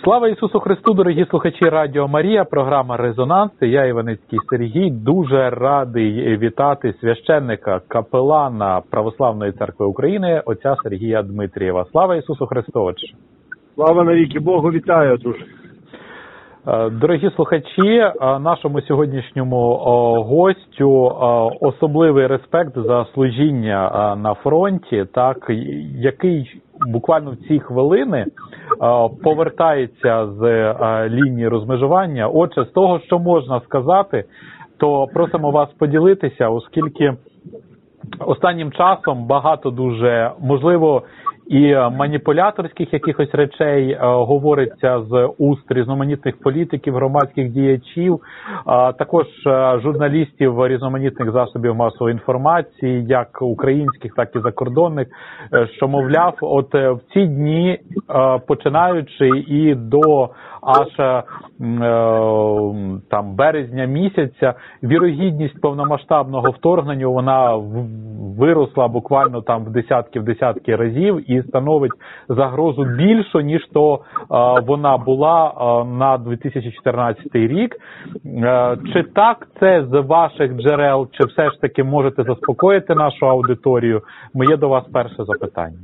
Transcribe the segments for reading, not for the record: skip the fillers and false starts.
Слава Ісусу Христу, дорогі слухачі Радіо Марія, програма «Резонанс». Я, Іваницький Сергій, дуже радий вітати священника, капелана Православної Церкви України, отця Сергія Дмитрієва. Слава Ісусу Христу, отче! Слава навіки Богу, вітаю, друже! Дорогі слухачі, нашому сьогоднішньому гостю особливий респект за служіння на фронті, так, який буквально в ці хвилини повертається з лінії розмежування. Отже, з того, що можна сказати, то просимо вас поділитися, оскільки останнім часом багато дуже, можливо, і маніпуляторських якихось речей говориться з уст різноманітних політиків, громадських діячів, також журналістів різноманітних засобів масової інформації, як українських, так і закордонних, що, мовляв, от в ці дні, починаючи і до аж там березня місяця, вірогідність повномасштабного вторгнення, вона виросла буквально там в десятки разів і становить загрозу більшу, ніж то вона була на 2014 рік. Чи так це з ваших джерел, чи все ж таки можете заспокоїти нашу аудиторію? Моє до вас перше запитання.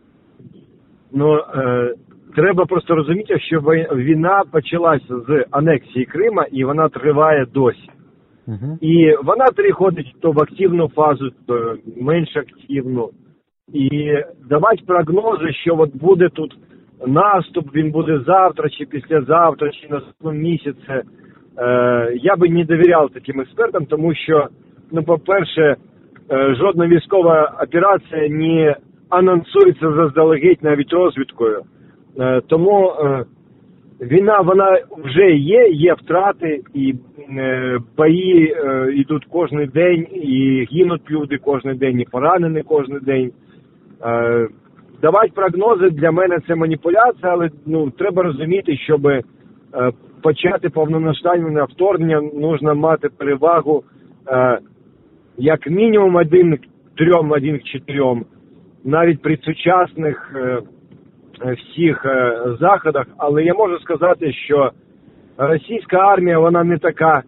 Треба просто розуміти, що війна почалася з анексії Крима, і вона триває досі. І вона переходить то в активну фазу, то менш активну. І давати прогнози, що от буде тут наступ, він буде завтра, чи післязавтра, чи наступного місяця, я би не довіряв таким експертам, тому що, по-перше, жодна військова операція не анонсується заздалегідь навіть розвідкою. Тому війна, вона вже є втрати, і бої йдуть кожен день, і гинуть люди кожен день, і поранені кожен день. Давати прогнози для мене це маніпуляція, але треба розуміти, щоб почати повномасштабне вторгнення, потрібно мати перевагу як мінімум 1 к 3, 1 к 4, навіть при сучасних всіх заходах, але я можу сказати, що російська армія, вона не така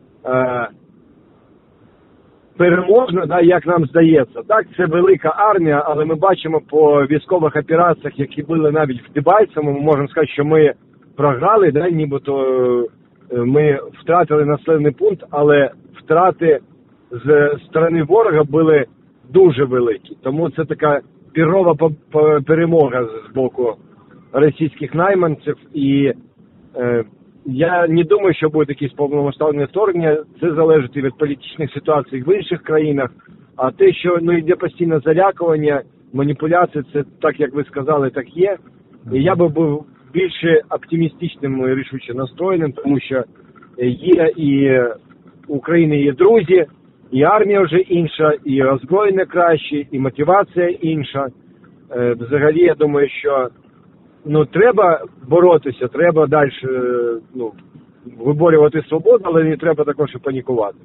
переможна, як нам здається. Так, це велика армія, але ми бачимо по військових операціях, які були навіть в Дебальцевому, ми можемо сказати, що ми програли, нібито ми втратили населений пункт, але втрати з сторони ворога були дуже великі. Тому це така пірова перемога з боку російських найманців, і я не думаю, що буде якесь повномасштабне вторгнення. Це залежить від політичних ситуацій в інших країнах, а те, що йде постійне залякування, маніпуляції, це так, як ви сказали, так є. І я би був більше оптимістичним і рішуче настроєним, тому що є і у України є друзі, і армія вже інша, і озброєння краще, і мотивація інша. Взагалі, я думаю, що треба боротися, треба далі виборювати свободу, але не треба також і панікувати.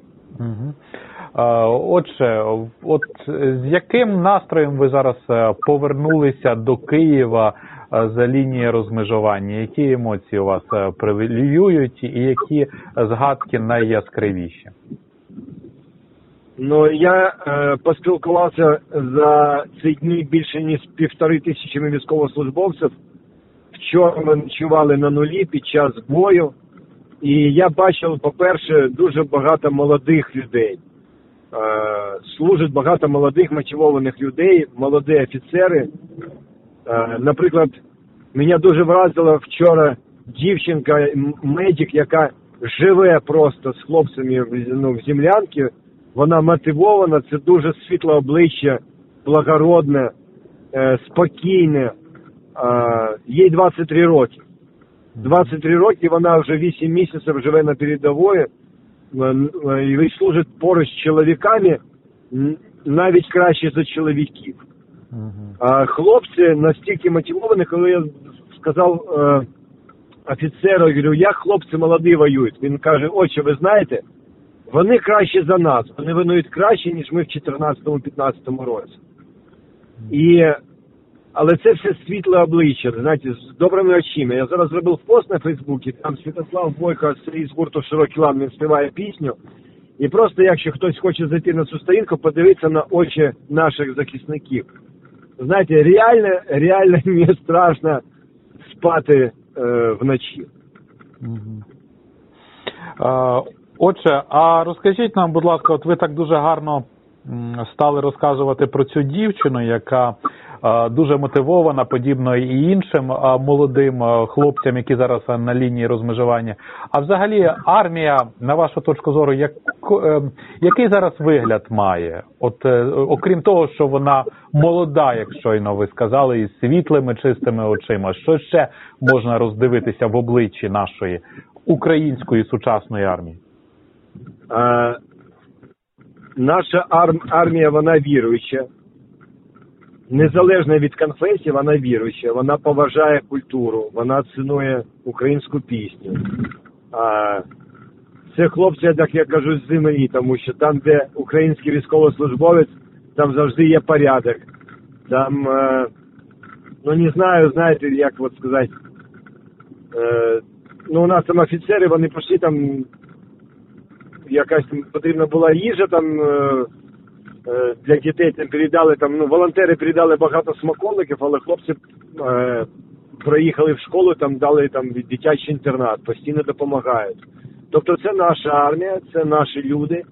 Отже, з яким настроєм ви зараз повернулися до Києва за лінії розмежування? Які емоції у вас привілюють і які згадки найяскравіші? Я поспілкувався за ці дні більше ніж 1500 військовослужбовців. Вчора ми ночували на нулі під час бою. І я бачив, по-перше, дуже багато молодих людей. Служить багато молодих мотивованих людей, молоді офіцери. Наприклад, мене дуже вразила вчора дівчинка, медик, яка живе просто з хлопцями в землянці. Вона мотивована, це дуже світле обличчя, благородне, спокійне. Їй 23 роки. 23 роки, вона вже 8 місяців живе на передовій і служить поруч з чоловіками навіть краще за чоловіків. А хлопці настільки мотивовані, коли я сказав офіцеру, говорю, як хлопці молоді воюють. Він каже, отче, ви знаєте, вони краще за нас, вони воюють краще, ніж ми в 2014-2015 році. І Але це все світле обличчя, знаєте, з добрими очима. Я зараз зробив пост на Фейсбуці, там Святослав Бойко з гурту «Широкий лан», він співає пісню. І просто, якщо хтось хоче зайти на цю сторінку, подивитися на очі наших захисників. Знаєте, реально мені страшно спати вночі. Отже, а розкажіть нам, будь ласка, от ви так дуже гарно стали розказувати про цю дівчину, яка дуже мотивована, подібно і іншим молодим хлопцям, які зараз на лінії розмежування. А взагалі армія, на вашу точку зору, який зараз вигляд має? От окрім того, що вона молода, як щойно ви сказали, із світлими, чистими очима, що ще можна роздивитися в обличчі нашої української сучасної армії? Наша армія, вона віруюча. Незалежно від конфесії, вона віруюча. Вона поважає культуру, вона цінує українську пісню. Це хлопці, як я кажу, з землі, тому що там, де український військовослужбовець, там завжди є порядок. Там, ну не знаю, знаєте, як от сказати, ну у нас там офіцери, вони пішли там, якась потрібна була їжа там для дітей, там передали, там, ну, волонтери передали багато смаколиків, але хлопці проїхали в школу, там дали там дитячий інтернат, постійно допомагають. Тобто це наша армія, це наші люди.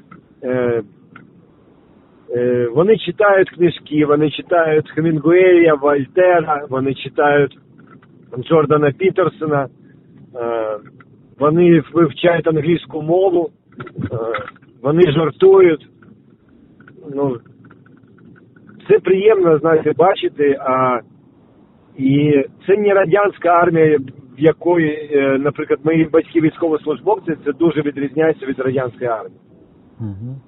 Вони читають книжки, вони читають Хемінгуея, Вольтера, вони читають Джордана Пітерсона, вони вивчають англійську мову, вони жартують. Ну, це приємно, знаєте, бачити, і це не радянська армія, в якої, наприклад, мої батьки військовослужбовці, це дуже відрізняється від радянської армії. Угу.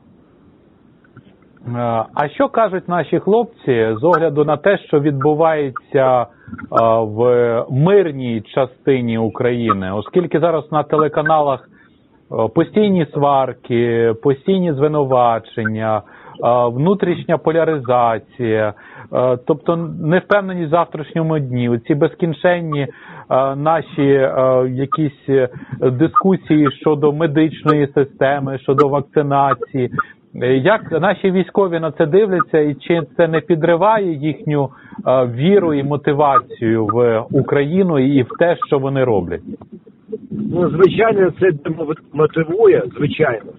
А що кажуть наші хлопці з огляду на те, що відбувається в мирній частині України, оскільки зараз на телеканалах постійні сварки, постійні звинувачення, внутрішня поляризація, тобто невпевненість в завтрашньому дні, ці безкінченні наші якісь дискусії щодо медичної системи, щодо вакцинації. Як наші військові на це дивляться і чи це не підриває їхню віру і мотивацію в Україну і в те, що вони роблять? Ну, звичайно, це мотивує, звичайно.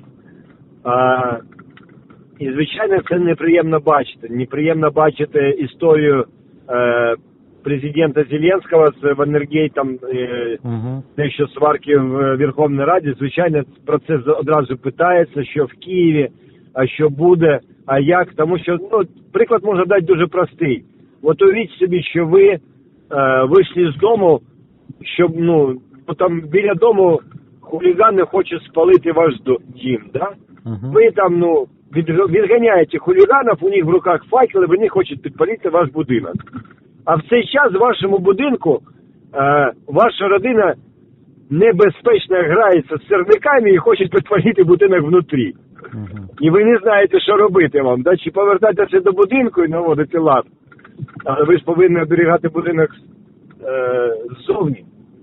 І, звичайно, це неприємно бачити. Неприємно бачити історію президента Зеленського з Ваннергейтом, те, що сварки в Верховній Раді. Звичайно, про це одразу питається, що в Києві, а що буде, а як. Тому що, ну, приклад можна дати дуже простий. От уявіть собі, що ви вийшли з дому, щоб, ну, там біля дому хулігани хочуть спалити ваш дім, да? Ви там, ну, відганяєте хуліганів, у них в руках факели, вони хочуть підпалити ваш будинок. А в цей час в вашому будинку ваша родина небезпечно грається з сірниками і хоче підпалити будинок внутрі. І ви не знаєте, що робити вам, да? Чи повертатися до будинку і наводити лад. Але ви ж повинні оберігати будинок ззовні.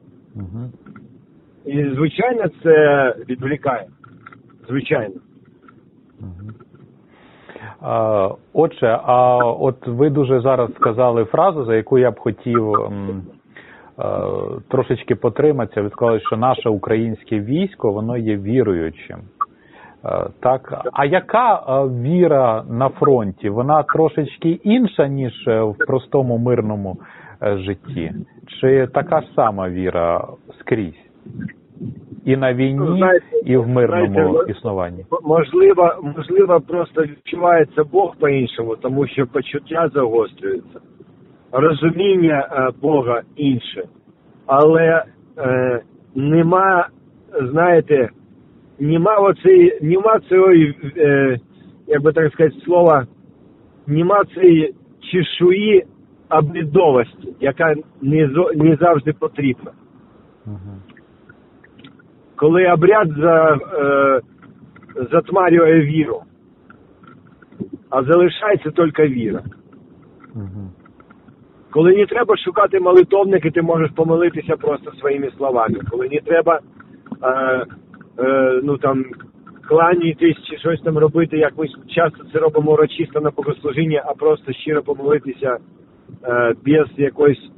І, звичайно, це відволікає. Звичайно. Отже, а от ви дуже зараз сказали фразу, за яку я б хотів трошечки потриматися. Ви сказали, що наше українське військо, воно є віруючим. Так, а яка віра на фронті? Вона трошечки інша, ніж в простому мирному житті? Чи така ж сама віра скрізь? І на війні, і в мирному існуванні? Можливо, просто відчувається Бог по-іншому, тому що почуття загострюються. Розуміння Бога інше. Але нема, знаєте, нема цієї, як би так сказати, слова, нема цієї чешуї обрядовості, яка не завжди потрібна. Коли обряд затмарює віру, а залишається тільки віра. Коли не треба шукати молитовники, ти можеш помолитися просто своїми словами. Коли не треба кланяйтесь чи щось там робити, як ми часто це робимо урочисто на богослужіння, а просто щиро помолитися без якоїсь,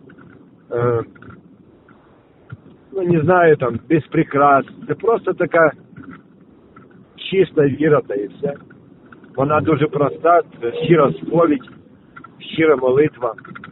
без прикрас. Це просто така чиста віра, та і все. Вона дуже проста, щира сповідь, щира молитва.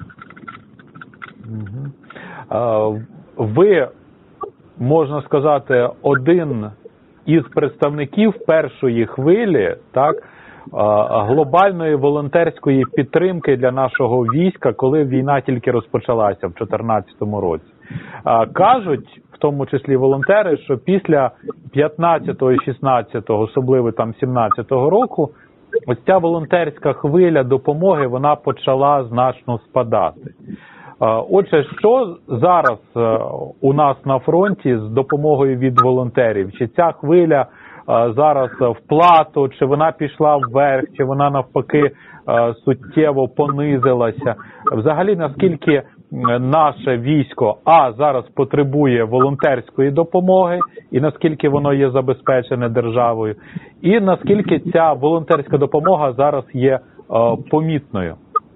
Ви, можна сказати, один із представників першої хвилі, так, глобальної волонтерської підтримки для нашого війська, коли війна тільки розпочалася в 2014 році. Кажуть, в тому числі волонтери, що після 15-го і 16-го, особливо там 17-го року, ось ця волонтерська хвиля допомоги, вона почала значно спадати. Отже, що зараз у нас на фронті з допомогою від волонтерів? Чи ця хвиля зараз вплату, чи вона пішла вверх, чи вона навпаки суттєво понизилася? Взагалі, наскільки наше військо зараз потребує волонтерської допомоги, і наскільки воно є забезпечене державою, і наскільки ця волонтерська допомога зараз є помітною?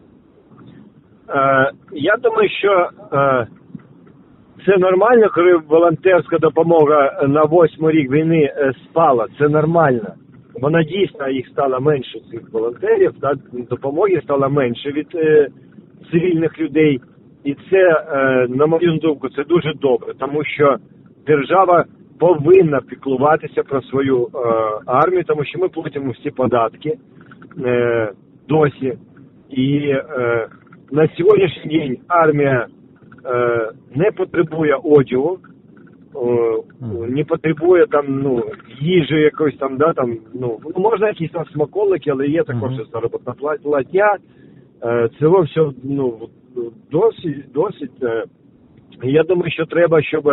Я думаю, що це нормально, коли волонтерська допомога на 8-й рік війни спала. Це нормально. Вона дійсно, їх стало менше, цих волонтерів, допомоги стало менше від цивільних людей. І це, на мою думку, це дуже добре, тому що держава повинна піклуватися про свою армію, тому що ми платимо всі податки досі. І на сьогоднішній день армія не потребує одягу, не потребує їжі якоїсь можна якісь там смаколики, але є також заробітна платня. Цього все досить. Я думаю, що треба, щоб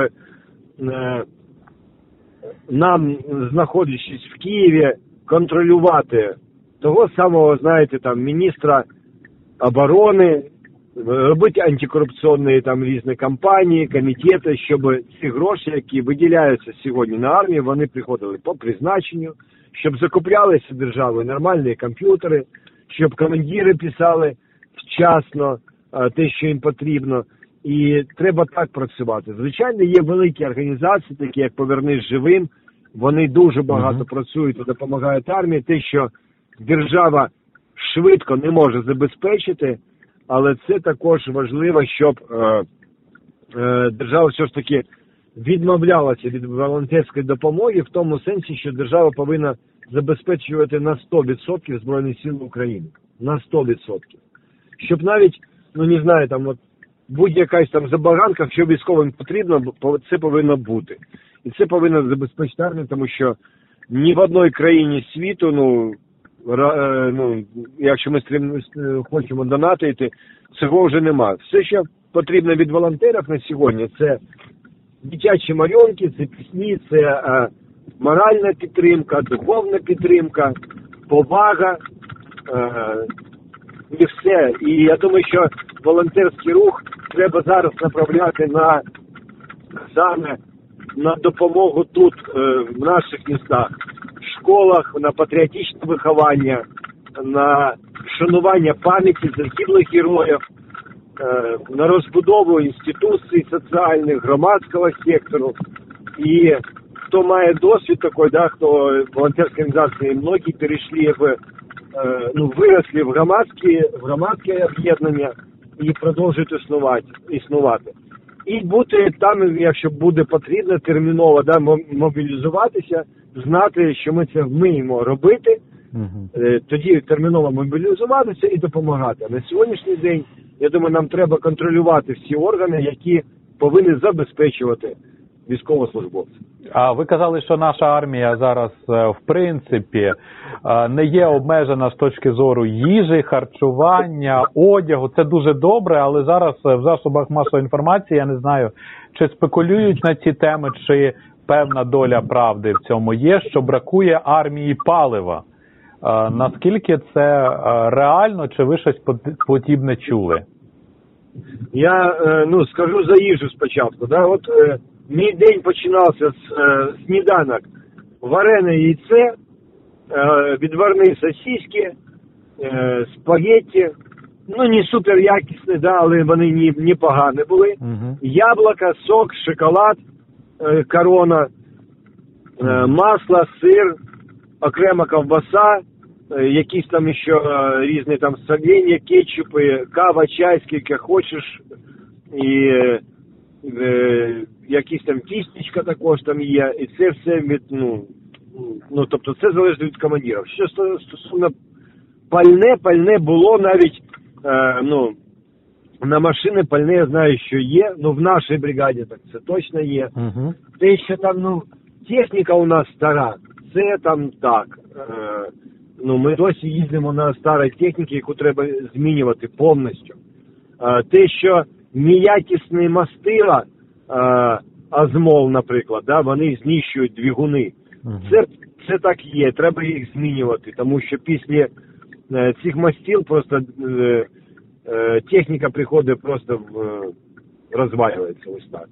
нам, знаходячись в Києві, контролювати того самого, міністра оборони, робити антикорупційні різні кампанії, комітети, щоб ці гроші, які виділяються сьогодні на армію, вони приходили по призначенню, щоб закуплялися державою нормальні комп'ютери, щоб командири писали вчасно те, що їм потрібно. І треба так працювати. Звичайно, є великі організації, такі як «Повернись живим», вони дуже багато працюють і допомагають армії. Те, що держава швидко не може забезпечити, але це також важливо, щоб держава все ж таки відмовлялася від волонтерської допомоги в тому сенсі, що держава повинна забезпечувати на 100% Збройні Сили України. На 100%. Щоб навіть, будь-якась забаганка, що військовим потрібно, це повинно бути. І це повинно забезпечити армію, тому що ні в одній країні світу, якщо ми хочемо донатити, цього вже нема. Все, що потрібно від волонтерів на сьогодні, це дитячі малюнки, це пісні, це моральна підтримка, духовна підтримка, повага і все. І я думаю, що волонтерський рух треба зараз направляти саме на допомогу тут, в наших містах, в школах, на патріотичне виховання, на вшанування пам'яті загиблих героїв, на розбудову інституцій соціальних, громадського сектору. І хто має досвід такий, хто волонтерські організації, многі перейшли виросли в громадське об'єднання і продовжують існувати. І бути там, якщо буде потрібно, терміново мобілізуватися, знати, що ми це вміємо робити, тоді терміново мобілізуватися і допомагати. А на сьогоднішній день, я думаю, нам треба контролювати всі органи, які повинні забезпечувати військовослужбовців. А ви казали, що наша армія зараз, в принципі, не є обмежена з точки зору їжі, харчування, одягу. Це дуже добре, але зараз в засобах масової інформації, я не знаю, чи спекулюють на ці теми, чи певна доля правди в цьому є, що бракує армії палива. Наскільки це реально, чи ви щось подібне чули? Я скажу за їжу спочатку. Да? От мій день починався з сніданок. Варене яйце, відварні сосиски, спагетті. Не супер якісні, да, але вони не погані були. Яблука, сок, шоколад, корона, масло, сир, окрема ковбаса, якісь там ще різні там соленья, кетчупи, кава, чай, скільки хочеш. І якісь там тістечка також там є. І це все від, тобто це залежить від командирів. Що стосовно пальне було навіть, на машини пальне я знаю, що є, в нашій бригаді так це точно є. Те, що там, техніка у нас стара, це там так. Ми досі їздимо на старій техніці, яку треба змінювати повністю. Те, що неякісні мастила, Азмол, наприклад, да, вони знищують двигуни. Це так є, треба їх змінювати, тому що після цих мастил просто техніка приходить просто розвалюється ось так.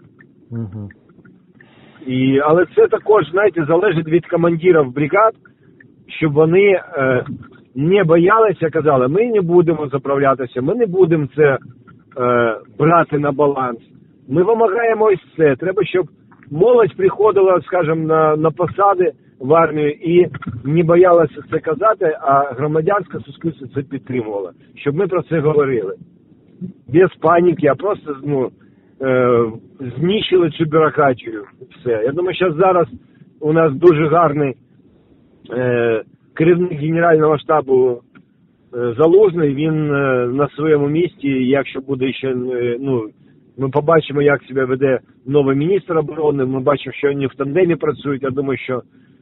Але це також, знаєте, залежить від командирів бригад, щоб вони не боялися, казали, ми не будемо заправлятися, ми не будемо це брати на баланс. Ми вимагаємо ось це. Треба, щоб молодь приходила, скажімо, на посади в армію і не боялася це казати, а громадянське суспільство це підтримувало. Щоб ми про це говорили. Без паніки, а просто знищили цю бюрократію. Все. Я думаю, що зараз у нас дуже гарний керівник Генерального штабу Залужний, він на своєму місці, якщо буде ще, ми побачимо, як себе веде новий міністр оборони, ми бачимо, що вони в тандемі працюють, я думаю, що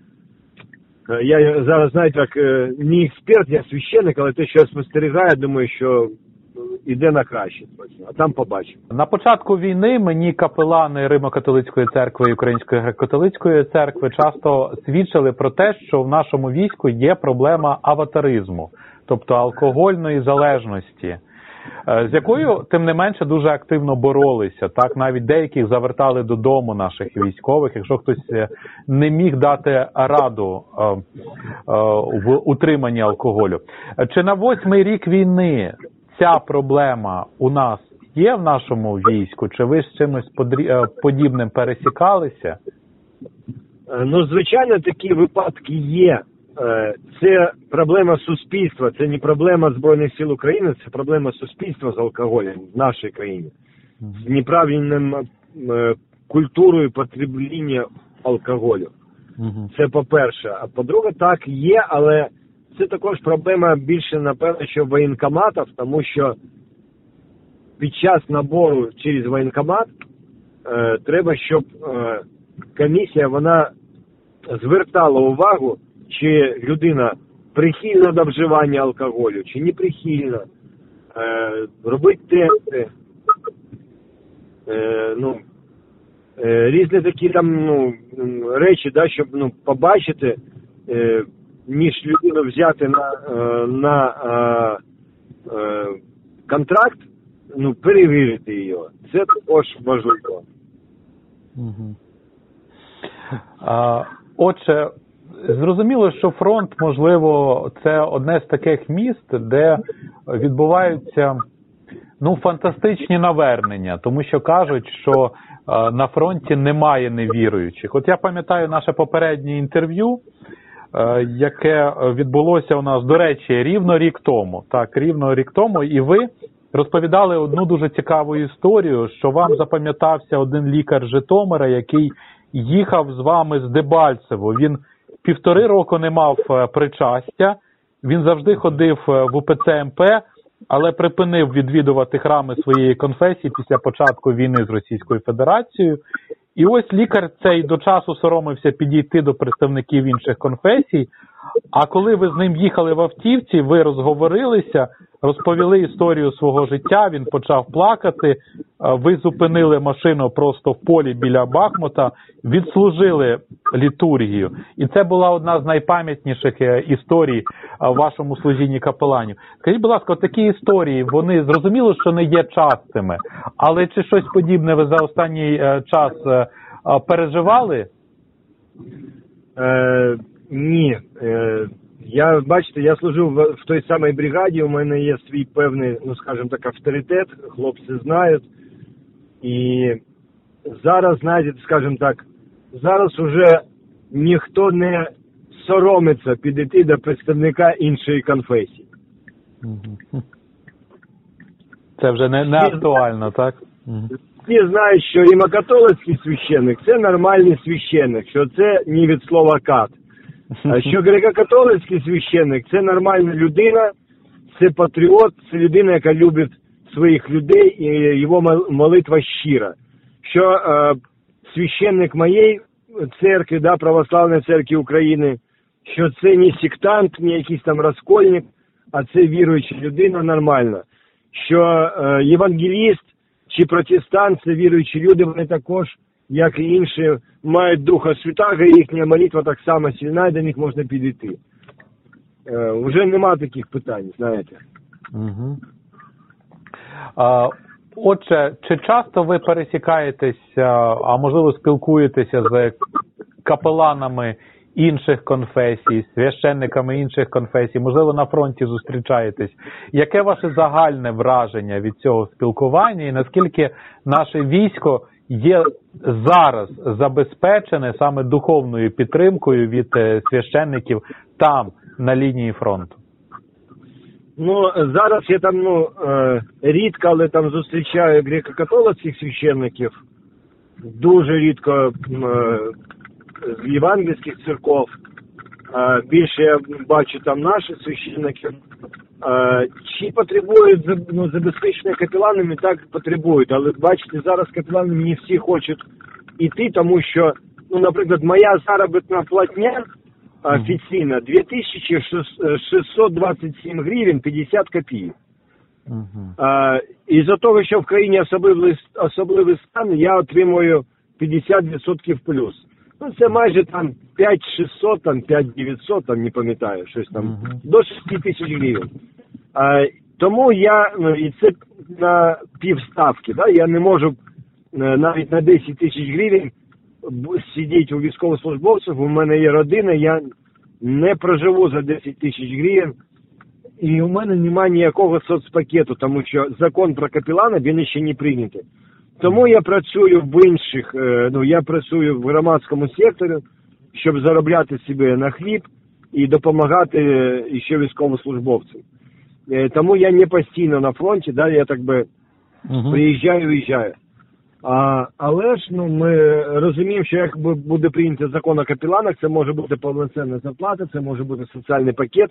я зараз, знаєте, як не експерт, я священник, але те, що я спостерігаю, думаю, що іде на краще, а там побачимо. На початку війни мені капелани Римо-католицької церкви і Української греко-католицької церкви часто свідчили про те, що в нашому війську є проблема аватаризму, тобто алкогольної залежності, з якою, тим не менше, дуже активно боролися. Так, навіть деяких завертали додому наших військових, якщо хтось не міг дати раду в утриманні алкоголю. Чи на 8-й рік війни ця проблема у нас є в нашому війську? Чи ви з чимось подібним пересікалися? Звичайно, такі випадки є. Це проблема суспільства, це не проблема Збройних сил України, це проблема суспільства з алкоголем в нашій країні. З неправильним культурою потребління алкоголю. Це по-перше. А по-друге, так, є, але це також проблема більше, напевно, що воєнкоматів, тому що під час набору через воєнкомат треба, щоб комісія, вона звертала увагу, чи людина прихильна до вживання алкоголю, чи не прихильна. Робити тести. Різні такі там речі, да, щоб побачити, ніж людину взяти на контракт, перевірити її. Це також важливо. Отже, зрозуміло, що фронт, можливо, це одне з таких міст, де відбуваються фантастичні навернення, тому що кажуть, що на фронті немає невіруючих. От я пам'ятаю наше попереднє інтерв'ю, яке відбулося у нас, до речі, рівно рік тому. Так, рівно рік тому, і ви розповідали одну дуже цікаву історію, що вам запам'ятався один лікар Житомира, який їхав з вами з Дебальцево. Він 1,5 року не мав причастя, він завжди ходив в УПЦ МП, але припинив відвідувати храми своєї конфесії після початку війни з Російською Федерацією. І ось лікар цей до часу соромився підійти до представників інших конфесій, А коли ви з ним їхали в автівці, ви розговорилися, розповіли історію свого життя, він почав плакати, ви зупинили машину просто в полі біля Бахмута, відслужили літургію. І це була одна з найпам'ятніших історій в вашому служінні капеланів. Скажіть, будь ласка, такі історії, вони зрозуміло, що не є частими, але чи щось подібне ви за останній час переживали? Ні. Бачите, я служив в той самій бригаді, у мене є свій певний, ну скажімо так, авторитет, хлопці знають. І зараз, знаєте, скажімо так, зараз уже ніхто не соромиться підійти до представника іншої конфесії. Це вже не актуально, так? Всі знають, що римокатолицький священник – це нормальний священник, що це не від слова «кат». А що греко-католицький священник – це нормальна людина, це патріот, це людина, яка любить своїх людей, і його молитва щира. Що священник моєї церкви, да, Православної церкви України, що це не сектант, не якийсь там розкольник, а це віруюча людина нормальна. Що євангеліст чи протестант – це віруючі люди, вони також, як і інші, мають Духа Святого, і їхня молитва так само сильна, і до них можна підійти. Уже нема таких питань, знаєте. Угу. Отже, чи часто ви пересікаєтеся, а можливо спілкуєтеся з капеланами інших конфесій, священниками інших конфесій, можливо на фронті зустрічаєтесь? Яке ваше загальне враження від цього спілкування і наскільки наше військо є зараз забезпечене саме духовною підтримкою від священників там, на лінії фронту? Ну, зараз я там, рідко, але там зустрічаю греко-католицьких священників, дуже рідко з євангельських церков, більше я бачу там наших священників. Чи потребують забезпечення капеланами? Так, потребують, але бачите, зараз капелани не всі хочуть іти, тому що, наприклад, моя заробітна платня офіційно 2627 гривень 50 копійок. Із-за того, що в країні особливий стан, я отримую 50% плюс. Це майже там 5600, там 5900, там не пам'ятаю, щось там, до 6000 гривень. Тому і це на півставки, да, я не можу навіть на 10 тисяч гривень сидіти у військовослужбовців, у мене є родина, я не проживу за 10 тисяч гривень, і у мене немає ніякого соцпакету, тому що закон про капелана, він ще не прийнятий. Тому я працюю в інших, я працюю в громадському секторі, щоб заробляти себе на хліб і допомагати ще військовослужбовцям. Тому я не постійно на фронті, да, я так би приїжджаю, виїжджаю. Але ж ми розуміємо, що як буде прийнятий закон о капеланах, це може бути повноцінна зарплата, це може бути соціальний пакет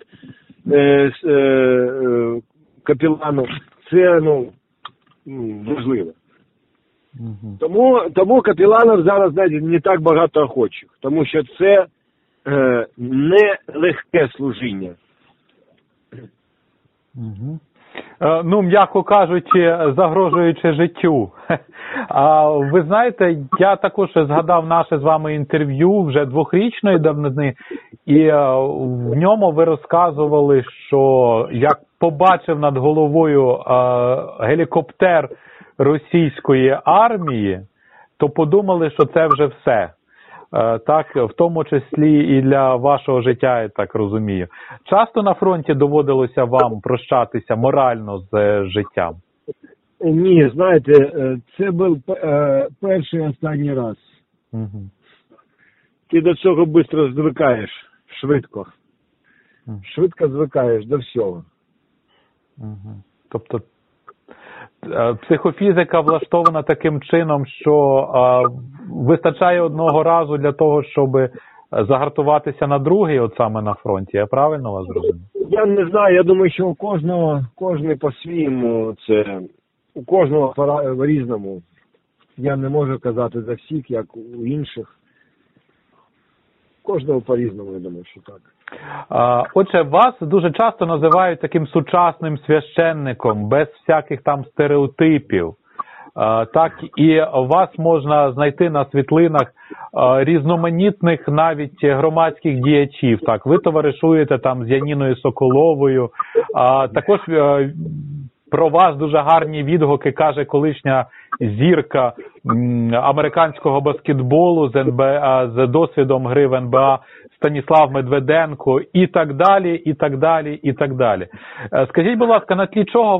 капелану. Це важливо. Тому капеланів зараз, знаєте, не так багато охочих, тому що це не легке служіння. М'яко кажучи, загрожуючи життю. Ви знаєте, я також згадав наше з вами інтерв'ю вже 2-річної давнини, і в ньому ви розказували, що як побачив над головою гелікоптер російської армії, то подумали, що це вже все. Так, в тому числі і для вашого життя, я так розумію. Часто на фронті доводилося вам прощатися морально з життям? Ні, знаєте, це був перший і останній раз. Ти до цього швидко звикаєш, швидко. Швидко звикаєш до всього. Тобто психофізика влаштована таким чином, що вистачає одного разу для того, щоб загартуватися на другий, от саме на фронті. Я правильно вас зрозумів? Я не знаю, я думаю, що кожен по-своєму, це у кожного по-різному. Я не можу казати за всіх, як у інших. Кожного по-різному, я думаю, що так. Отже, вас дуже часто називають таким сучасним священником, без всяких там стереотипів. Так, і вас можна знайти на світлинах різноманітних навіть громадських діячів. Так, ви товаришуєте там з Яніною Соколовою. Також про вас дуже гарні відгуки каже колишня зірка американського баскетболу з досвідом гри в НБА Станіслав Медведенко і так далі, і так далі, і так далі. Скажіть, будь ласка, на тлі чого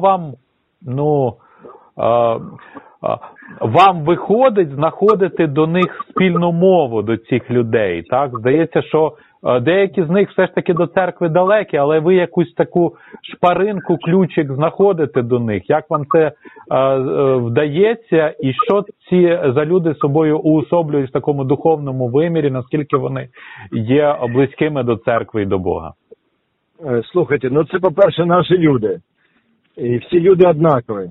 вам виходить знаходити до них спільну мову, до цих людей? Так, здається, що деякі з них все ж таки до церкви далекі, але ви якусь таку шпаринку, ключик знаходите до них. Як вам це вдається і що ці за люди собою уособлюють в такому духовному вимірі, наскільки вони є близькими до церкви і до Бога? Слухайте, ну це, по-перше, наші люди. І всі люди однакові.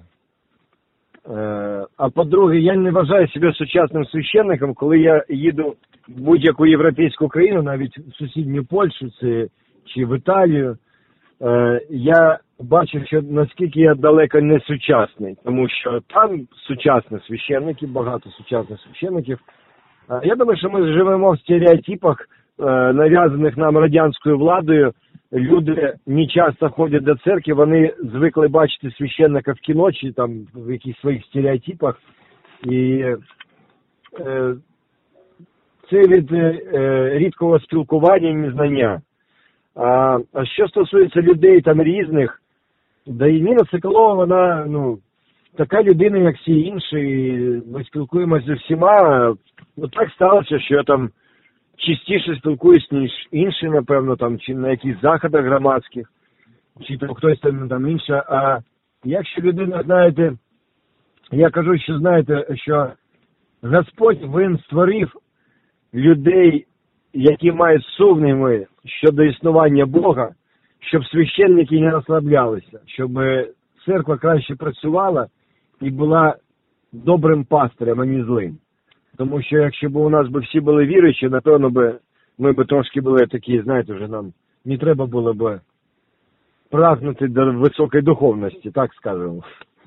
А по-друге, я не вважаю себе сучасним священником, коли я їду в будь-яку європейську країну, навіть в сусідню Польщу чи в Італію, я бачу, що наскільки я далеко не сучасний, тому що там сучасні священники, багато сучасних священників. Я думаю, що ми живемо в стереотипах, нав'язаних нам радянською владою. Люди не часто ходять до церкви, вони звикли бачити священника в кіно чи там в якихось своїх стереотипах. І це від рідкого спілкування і незнання. А що стосується людей там різних, да і Ніна Соколова, вона, така людина, як всі інші, ми спілкуємося зі всіма. Так сталося, що я там частіше спілкуюсь, ніж інші, напевно, там, чи на якихось заходах громадських, чи там хтось там інше. А якщо людина, знаєте, я кажу, що знаєте, що Господь, Він створив людей, які мають сумніви щодо існування Бога, щоб священники не розслаблялися, щоб церква краще працювала і була добрим пастирем, а не злим. Тому що якщо б у нас всі були віруючі, напевно, ми б трошки були такі, знаєте, вже нам не треба було б прагнути до високої духовності, так скажемо.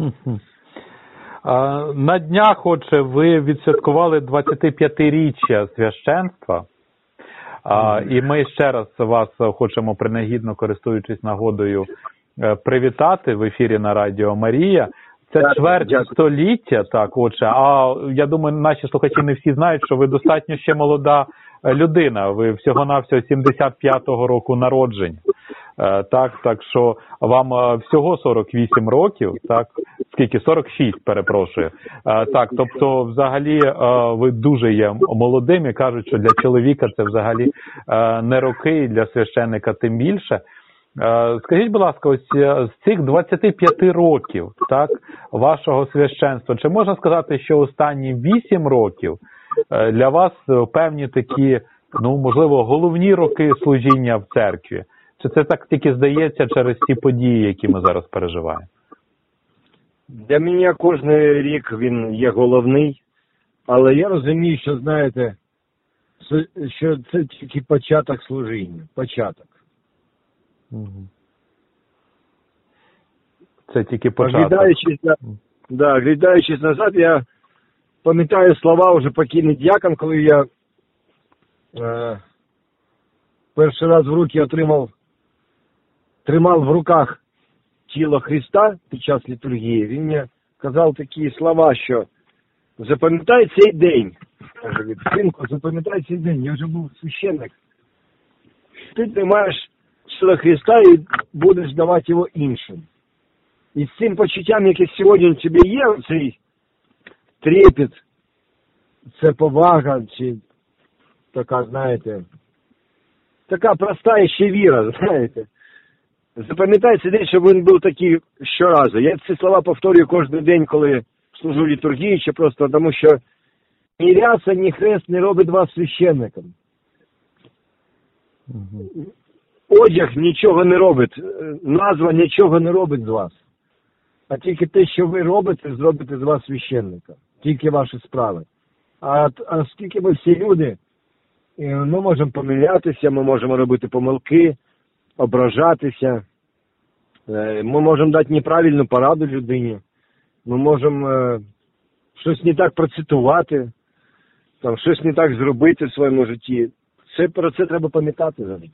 На днях, отже, ви відсвяткували 25-річчя священства, і ми ще раз вас хочемо принагідно, користуючись нагодою, привітати в ефірі на Радіо Марія. Це чверть століття, так, отже, а я думаю, наші слухачі не всі знають, що ви достатньо ще молода людина, ви всього-навсього 75-го року народження, так що вам всього 48 років, так, скільки, 46, перепрошую, так, тобто взагалі ви дуже є молодим і кажуть, що для чоловіка це взагалі не роки, і для священника тим більше. Скажіть, будь ласка, ось з цих 25 років, так, вашого священства, чи можна сказати, що останні 8 років для вас певні такі, можливо, головні роки служіння в церкві? Чи це так тільки здається через ті події, які ми зараз переживаємо? Для мене кожен рік він є головний, але я розумію, що, знаєте, що це тільки початок служіння, початок. Це тільки початок. Глядаючись назад, я пам'ятаю слова вже покійний діякон, коли я перший раз в руки тримав в руках тіло Христа під час літургії. Він мені казав такі слова, що запам'ятай цей день. Каже, синку, запам'ятай цей день. Я вже був священник. Ти тримаєш тіло Христа і будеш давати його іншим. І з цим почуттям, яке сьогодні в тебе є, цей трепет, це повага, чи така, знаєте, така проста ще віра, знаєте. Запам'ятай цей день, щоб він був такий щоразу. Я ці слова повторюю кожен день, коли служу літургії, чи просто тому, що ні ряса, ні хрест не робить вас священником. Одяг нічого не робить, назва нічого не робить з вас. А тільки те, що ви робите, зробите з вас священника. Тільки ваші справи. А оскільки ми всі люди, Ми можемо помилятися, ми можемо робити помилки, ображатися, ми можемо дати неправильну пораду людині, ми можемо щось не так процитувати, там, щось не так зробити в своєму житті. Про це треба пам'ятати завжди.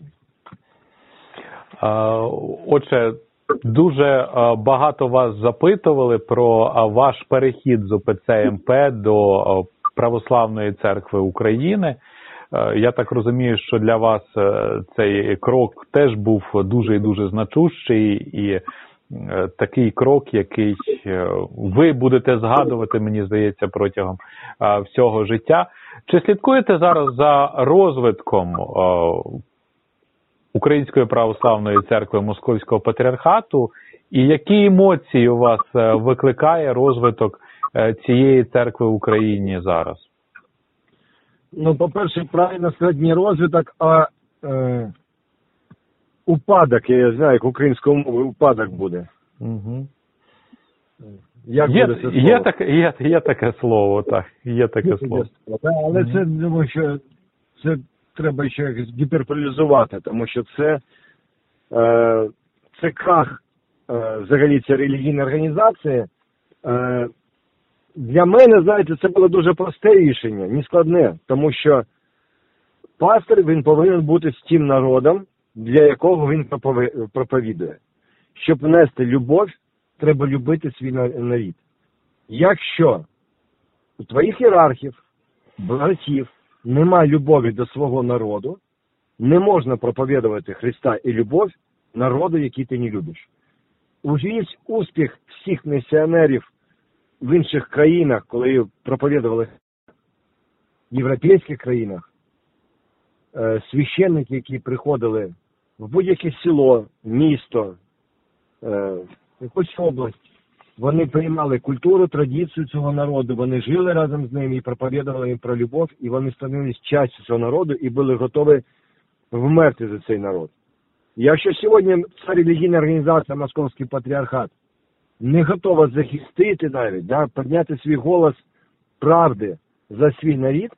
Отже, дуже багато вас запитували про ваш перехід з ОПЦ МП до Православної Церкви України. Я так розумію, що для вас цей крок теж був дуже і дуже значущий, і такий крок, який ви будете згадувати, мені здається, протягом всього життя. Чи слідкуєте зараз за розвитком Української Православної Церкви Московського Патріархату, і які емоції у вас викликає розвиток цієї церкви в Україні зараз? Ну, по-перше, правильно сказати, не розвиток, а упадок, я знаю, як українською мовою упадок буде. Угу. Як буде це слово? Є таке слово, так, є таке слово. Але це, думаю, що це треба ще якось гіперполізувати, тому що це крах взагалі цієї релігійної організації. Для мене, знаєте, це було дуже просте рішення, не складне, тому що пастор, він повинен бути з тим народом, для якого він проповідує. Щоб внести любов, треба любити свій народ. Якщо у твоїх ієрархів, братів, немає любові до свого народу, не можна проповідувати Христа і любов народу, який ти не любиш. Увесь успіх всіх місіонерів в інших країнах, коли проповідували в європейських країнах, священники, які приходили в будь-яке село, місто, якусь область, вони приймали культуру, традицію цього народу, вони жили разом з ними і проповідували їм про любов, і вони становились частю цього народу і були готові вмерти за цей народ. Якщо сьогодні ця релігійна організація Московський Патріархат не готова захистити навіть, підняти свій голос правди за свій народ,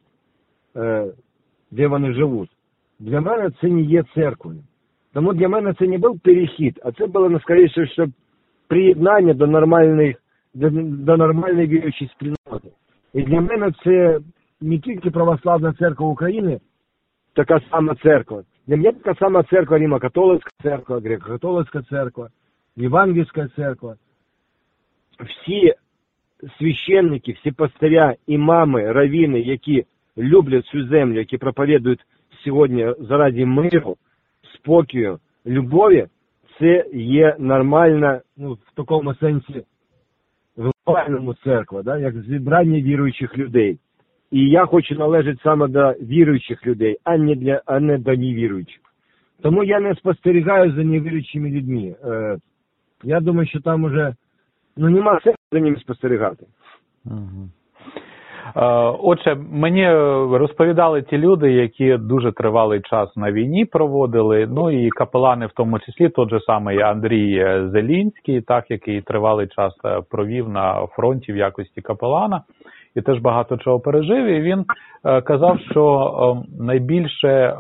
де вони живуть, для мене це не є церквою. Тому для мене це не був перехід, а це було, скоріше, щоб приєднання до нормальної віруючої спільноти. І для мене це не тільки Православна Церква України, така сама церква. Для мене така сама церква Римо-католицька церква, Греко-католицька церква, Євангельська церква. Всі священники, всі пастиря, імами, равіни, які люблять цю землю, які проповідують сьогодні заради миру, спокою, любові, це є нормальна, в такому сенсі, глобальному церква, як зібрання віруючих людей. І я хочу належати саме до віруючих людей, а не до невіруючих. Тому я не спостерігаю за невіруючими людьми. Я думаю, що там уже нема сенсу за ними спостерігати. Угу. Отже, мені розповідали ті люди, які дуже тривалий час на війні проводили, і капелани в тому числі, той же самий Андрій Зелінський, який тривалий час провів на фронті в якості капелана, і теж багато чого пережив, і він казав, що найбільше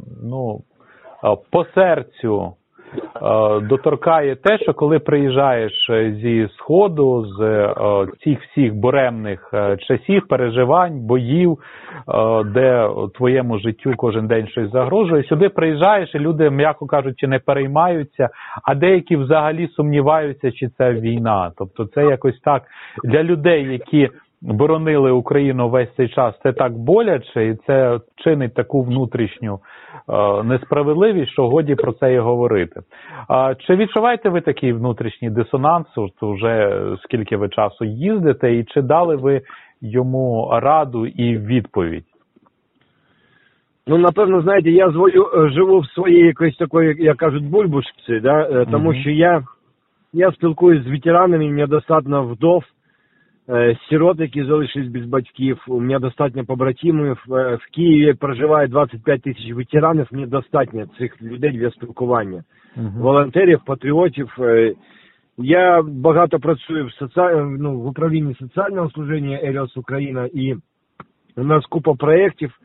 по серцю доторкає те, що коли приїжджаєш зі Сходу, з цих всіх буремних часів, переживань, боїв, де твоєму життю кожен день щось загрожує, сюди приїжджаєш і люди, м'яко кажучи, не переймаються, а деякі взагалі сумніваються, чи це війна. Тобто це якось так для людей, які боронили Україну весь цей час, це так боляче, і це чинить таку внутрішню несправедливість, що годі про це і говорити. Чи відчуваєте ви такий внутрішній дисонанс, вже скільки ви часу їздите, і чи дали ви йому раду і відповідь? Напевно, знаєте, я живу в своїй якоїсь такої, як кажуть, бульбашці, тому що я спілкуюсь з ветеранами, мені достатньо вдов, сирот, які залишились без батьків, у мене достатньо побратимів, в Києві проживає 25 тисяч ветеранів, мені достатньо цих людей для спілкування. Волонтерів, патріотів. Я багато працюю в управлінні соціального служіння Еліос Україна, і у нас купа проєктів,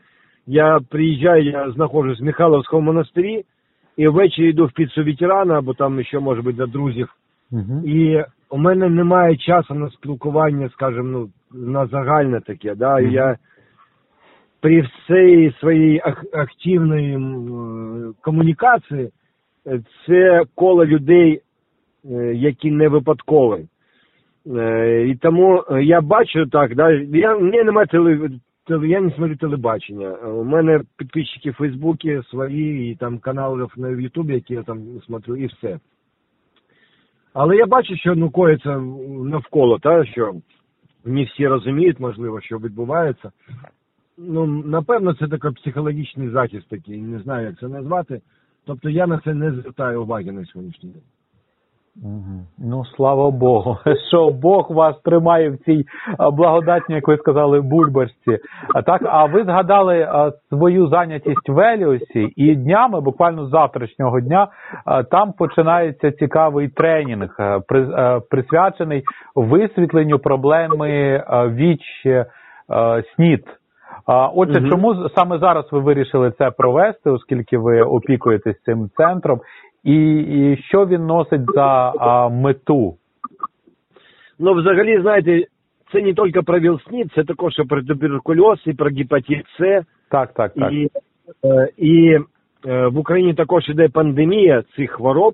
я приїжджаю, я знаходжусь в Михайловському монастирі, і ввечері йду в піцу ветерана, або там ще, може бути, для друзів. І у мене немає часу на спілкування, скажімо, ну, на загальне таке, да, я при всій своїй активній комунікації, це коло людей, які не випадкові. І тому я бачу так, да, я не смотрю телебачення. У мене підписчики в Фейсбуці свої, і там каналів на Ютубі, які я там смотрю, і все. Але я бачу, що ну коїться навколо, та, що не всі розуміють, можливо, що відбувається. Ну, напевно, це такий психологічний захист такий, не знаю, як це назвати. Тобто я на це не звертаю уваги на сьогоднішній день. Ну, слава Богу, що Бог вас тримає в цій благодатній, як ви сказали, бульбашці. А ви згадали свою зайнятість в Еліусі, і днями, буквально з завтрашнього дня, там починається цікавий тренінг, присвячений висвітленню проблеми ВІЧ-СНІД. Отже, чому саме зараз ви вирішили це провести, оскільки ви опікуєтесь цим центром? І що він носить за мету? Ну, взагалі, знаєте, це не тільки про ВІЛ-СНІД, це також і про туберкульоз, і про гепатит С. Так. І в Україні також іде пандемія цих хвороб,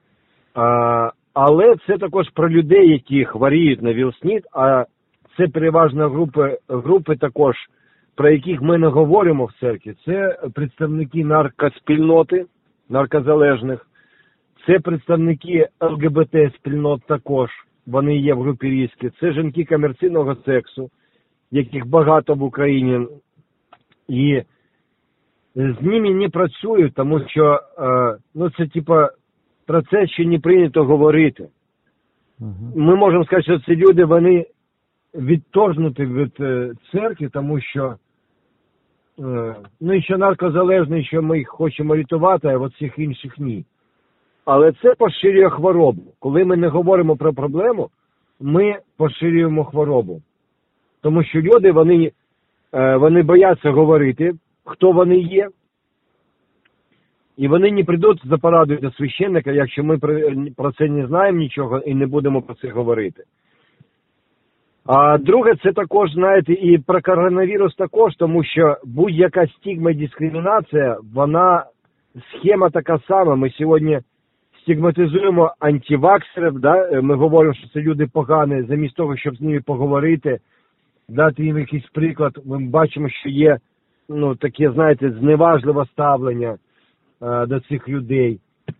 але це також про людей, які хворіють на ВІЛ-СНІД, а це переважно групи також, про яких ми не говоримо в церкві. Це представники наркоспільноти, наркозалежних, це представники ЛГБТ-спільнот також, вони є в групі різки. Це жінки комерційного сексу, яких багато в Україні. І з ними не працюють, тому що ну, це типа про це ще не прийнято говорити. Ми можемо сказати, що ці люди, вони відторгнуті від церкви, тому що ну, і що наркозалежні, що ми їх хочемо рятувати, а от всіх інших ні. Але це поширює хворобу. Коли ми не говоримо про проблему, ми поширюємо хворобу. Тому що люди, вони бояться говорити, хто вони є, і вони не прийдуть за порадою до священника, якщо ми про це не знаємо нічого і не будемо про це говорити. А друге, це також, знаєте, і про коронавірус також, тому що будь-яка стигма і дискримінація, вона, схема така сама. Ми сьогодні стигматизуємо антиваксерів, да? Ми говоримо, що це люди погані, замість того, щоб з ними поговорити, дати їм якийсь приклад. Ми бачимо, що є, ну, таке, знаєте, зневажливе ставлення до цих людей.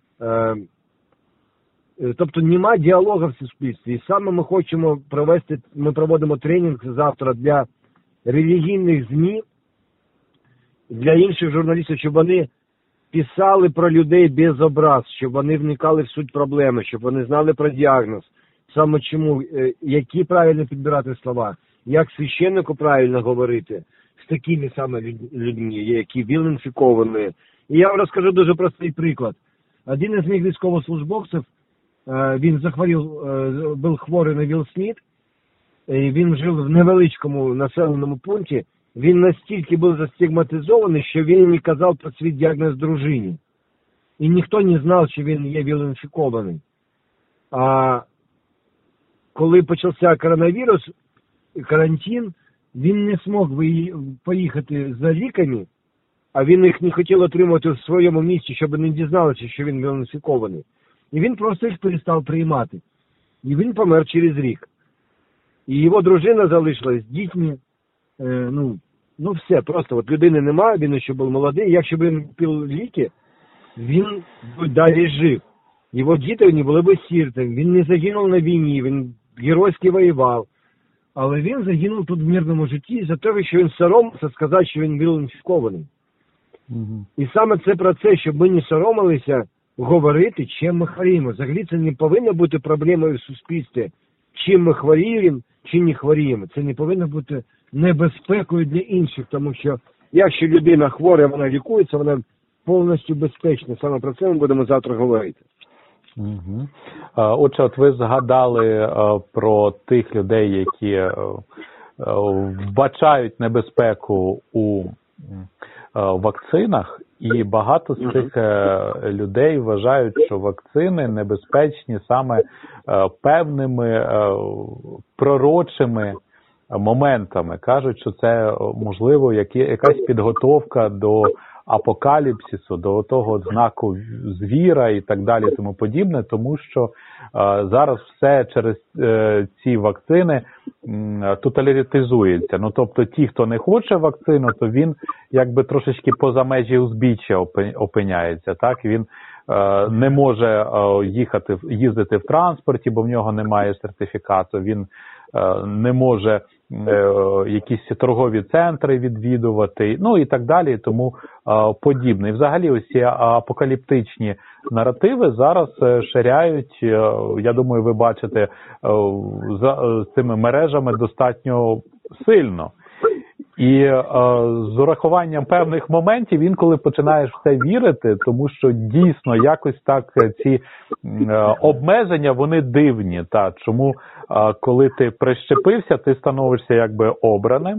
Тобто нема діалогу в суспільстві. І саме ми хочемо провести, ми проводимо тренінг завтра для релігійних ЗМІ, для інших журналістів, щоб вони писали про людей без образ, щоб вони вникали в суть проблеми, щоб вони знали про діагноз, саме чому, які правильно підбирати слова, як священнику правильно говорити з такими саме людьми, які ВІЛ-інфіковані. І я вам розкажу дуже простий приклад. Один із моїх військовослужбовців, він був хворий на ВІЛ-СНІД, він жив в невеличкому населеному пункті, він настільки був застигматизований, що він не казав про свій діагноз дружині. І ніхто не знав, що він є ВІЛ-інфікований. А коли почався коронавірус, карантин, він не змог поїхати за ліками, а він їх не хотів отримати в своєму місці, щоб не дізналися, що він ВІЛ-інфікований. І він просто їх перестав приймати. І він помер через рік. І його дружина залишилась з дітьми. Ну все, просто от людини немає, він ще був молодий. Якщо б він пив ліки, він б далі жив. Його діти не були б сиротами. Він не загинув на війні, він геройськи воював. Але він загинув тут в мирному житті за те, що він соромився сказати, що він ВІЛ-інфікований. І саме це про це, щоб ми не соромилися говорити, чим ми хворіємо. Взагалі це не повинно бути проблемою в суспільстві, чим ми хворіємо, чи не хворіємо. Це не повинно бути небезпекою для інших, тому що якщо людина хвора, вона лікується, вона повністю безпечна. Саме про це ми будемо завтра говорити. Отже, от ви згадали про тих людей, які вбачають небезпеку у вакцинах, і багато з цих людей вважають, що вакцини небезпечні саме певними пророчими моментами. Кажуть, що це, можливо, якась підготовка до апокаліпсису, до того знаку звіра і так далі, тому подібне, тому що зараз все через ці вакцини тоталітизується. Ну, тобто ті, хто не хоче вакцину, то він якби трошечки поза межі узбіччя опиняється, так? Він не може їздити в транспорті, бо в нього немає сертифікату, він не може якісь торгові центри відвідувати, ну і так далі, і тому подібне. І взагалі ось ці апокаліптичні наративи зараз ширяють, я думаю, ви бачите, за цими мережами достатньо сильно. І з урахуванням певних моментів інколи починаєш в це вірити, тому що дійсно якось так ці обмеження, вони дивні. Чому, коли ти прищепився, ти становишся якби обраним.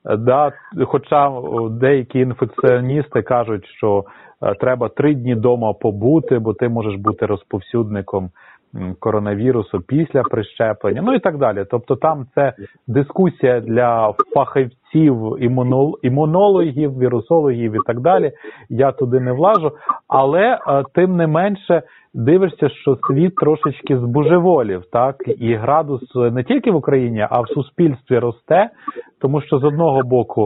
Хоча деякі інфекціоністи кажуть, що треба 3 дні вдома побути, бо ти можеш бути розповсюдником коронавірусу після прищеплення, ну і так далі. Тобто там це дискусія для фахівців, імунологів, вірусологів і так далі. Я туди не влажу, але тим не менше дивишся, що світ трошечки збожеволів, так? І градус не тільки в Україні, а в суспільстві росте, тому що з одного боку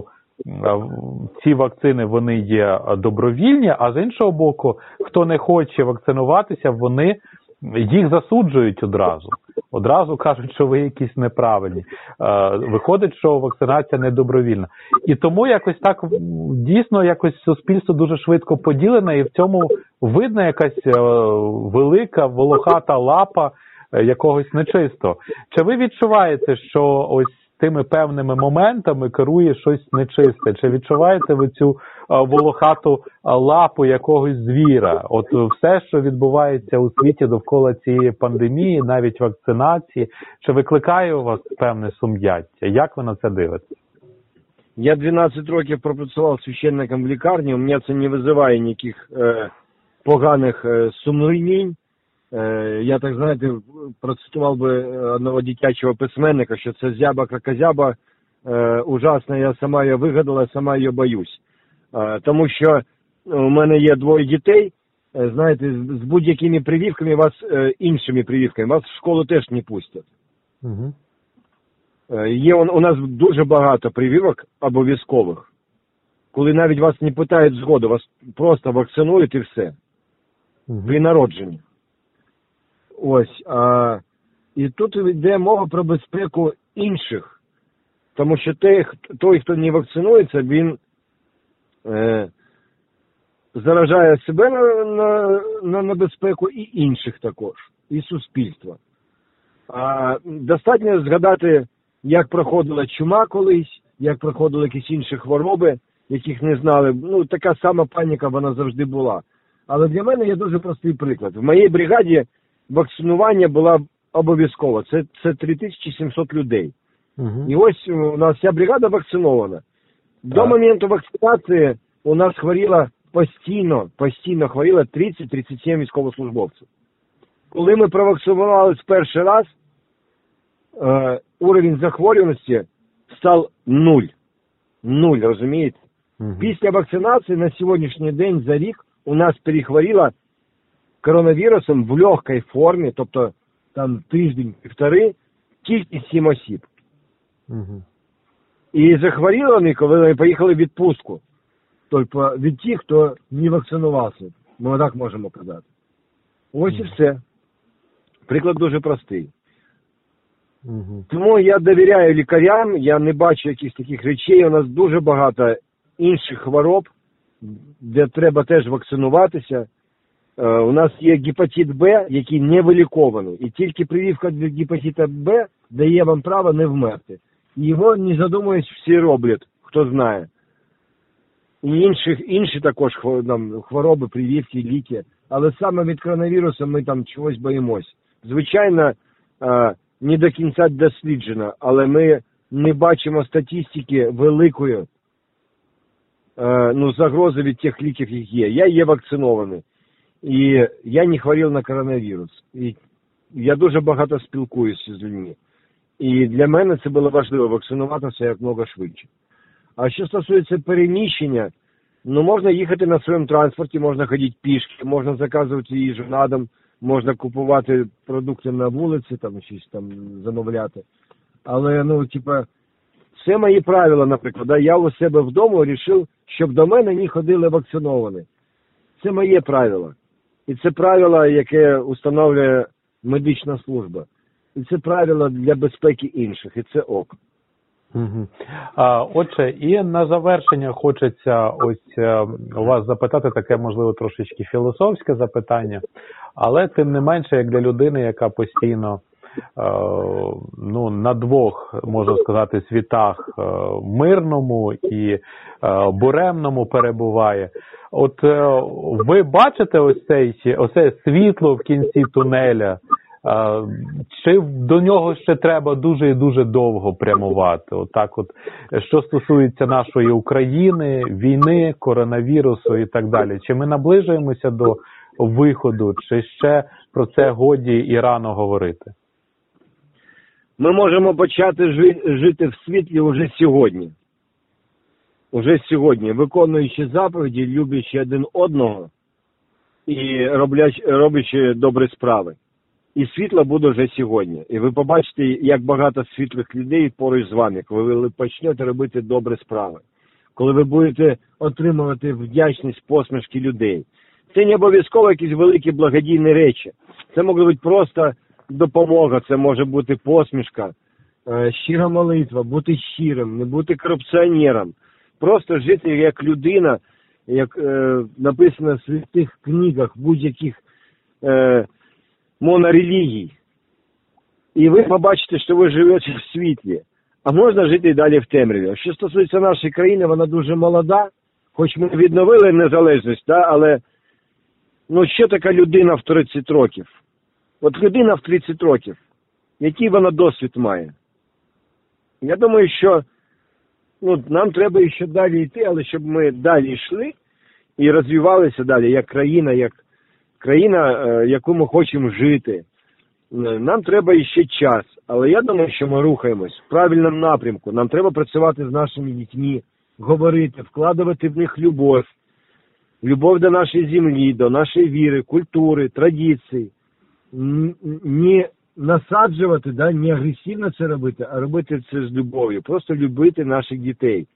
ці вакцини, вони є добровільні, а з іншого боку, хто не хоче вакцинуватися, вони їх засуджують одразу. Одразу кажуть, що ви якісь неправильні. Виходить, що вакцинація не добровільна. І тому якось так, дійсно, якось суспільство дуже швидко поділене, і в цьому видно якась велика волохата лапа якогось нечистого. Чи ви відчуваєте, що ось тими певними моментами керує щось нечисте? Чи відчуваєте ви цю волохату лапу якогось звіра? От все, що відбувається у світі довкола цієї пандемії, навіть вакцинації, чи викликає у вас певне сум'яття? Як ви на це дивитесь? Я 12 років пропрацював священником в лікарні, у мене це не викликає ніяких поганих сумлінь. Я, так знаєте, процитував би одного дитячого письменника, що це зяба-кракозяба ужасна, я сама її вигадала, сама її боюсь. Тому що у мене є 2 дітей, знаєте, з будь-якими прививками, іншими прививками, вас в школу теж не пустять. Угу. Є у нас дуже багато прививок обов'язкових, коли навіть вас не питають згоду, вас просто вакцинують і все. Угу. При народженні. Ось, і тут йде мова про безпеку інших, тому що той, хто не вакцинується, він заражає себе на безпеку і інших також, і суспільства. Достатньо згадати, як проходила чума колись, як проходили якісь інші хвороби, яких не знали. Ну, така сама паніка, вона завжди була. Але для мене є дуже простий приклад. В моїй бригаді вакцинування було обов'язково. Це 3700 людей. Угу. І ось у нас вся бригада вакцинована. До моменту вакцинації у нас хворіло постійно хворіло 30-37 військовослужбовців. Коли ми провакцинувалися перший раз, уровень захворюваності став 0. 0, розумієте? Угу. Після вакцинації на сьогоднішній день за рік у нас перехворіло коронавірусом в легкій формі, тобто там тиждень-півтори, тільки 7 осіб. Угу. І захворіли вони, коли вони поїхали в відпустку. Тобто від тих, хто не вакцинувався. Ми так можемо казати. Ось і все. Приклад дуже простий. Угу. Тому я довіряю лікарям, я не бачу якихось таких речей. У нас дуже багато інших хвороб, де треба теж вакцинуватися. У нас є гепатит Б, який не вилікований. І тільки прививка від гепатита Б дає вам право не вмерти. І його, не задумуючись, всі роблять, хто знає. І інші також хвороби, прививки, ліки. Але саме від коронавірусу ми там чогось боїмось. Звичайно, не до кінця досліджено, але ми не бачимо статистики великої загрози від тих ліків, які є. Я є вакцинований. І я не хворів на коронавірус. І я дуже багато спілкуюся з людьми. І для мене це було важливо вакцинуватися якомога швидше. А що стосується переміщення, можна їхати на своєму транспорті, можна ходити пішки, можна заказувати їжу на дом, можна купувати продукти на вулиці, щось замовляти. Але, це мої правила, наприклад. Я у себе вдома вирішив, щоб до мене не ходили вакциновані. Це моє правило. І це правило, яке установлює медична служба. І це правило для безпеки інших. І це ок. Угу. Отже, і на завершення хочеться у вас запитати таке, можливо, трошечки філософське запитання, але тим не менше, як для людини, яка постійно на двох, можна сказати, світах, мирному і буремному перебуває. От ви бачите ось світло в кінці тунеля? Чи до нього ще треба дуже і дуже довго прямувати? Що стосується нашої України, війни, коронавірусу і так далі. Чи ми наближуємося до виходу, чи ще про це годі і рано говорити? Ми можемо почати жити в світлі вже сьогодні. Уже сьогодні, виконуючи заповіді, люблячи один одного і роблячи добрі справи. І світло буде вже сьогодні. І ви побачите, як багато світлих людей поруч з вами, коли ви почнете робити добрі справи. Коли ви будете отримувати вдячність, посмішки людей. Це не обов'язково якісь великі благодійні речі. Це може бути просто допомога, це може бути посмішка, щира молитва, бути щирим, не бути корупціонером. Просто жити як людина, як написано в святих книгах будь-яких монорелігій. І ви побачите, що ви живете в світлі. А можна жити і далі в темряві. Що стосується нашої країни, вона дуже молода, хоч ми відновили незалежність, але що така людина в 30 років? От людина в 30 років, який вона досвід має? Я думаю, що нам треба ще далі йти, але щоб ми далі йшли і розвивалися далі, як країна, яку ми хочемо жити. Нам треба ще час, але я думаю, що ми рухаємось в правильному напрямку. Нам треба працювати з нашими дітьми, говорити, вкладувати в них любов. Любов до нашої землі, до нашої віри, культури, традицій. Не насаджувати, не агресивно це робити, а робити це з любов'ю. Просто любити наших дітей.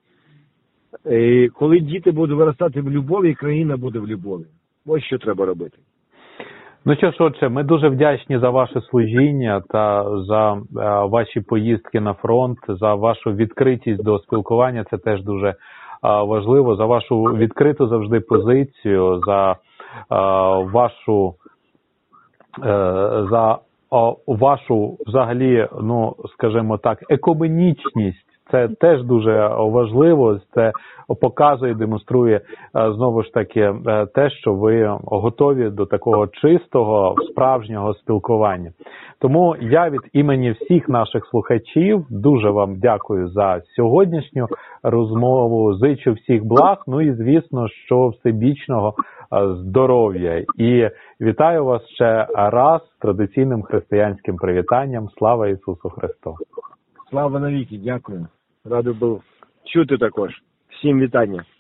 І коли діти будуть виростати в любові, країна буде в любові. Ось що треба робити. Що ж, отже, ми дуже вдячні за ваше служіння та за ваші поїздки на фронт, за вашу відкритість до спілкування, це теж дуже важливо, за вашу відкриту завжди позицію, за вашу взагалі, скажімо так, екуменічність. Це теж дуже важливо, це показує, демонструє знову ж таки те, що ви готові до такого чистого, справжнього спілкування. Тому я від імені всіх наших слухачів дуже вам дякую за сьогоднішню розмову, зичу всіх благ, і звісно, що всебічного здоров'я. І вітаю вас ще раз з традиційним християнським привітанням. Слава Ісусу Христу! Слава навіки, дякую. Радий був чути також. Всім вітання.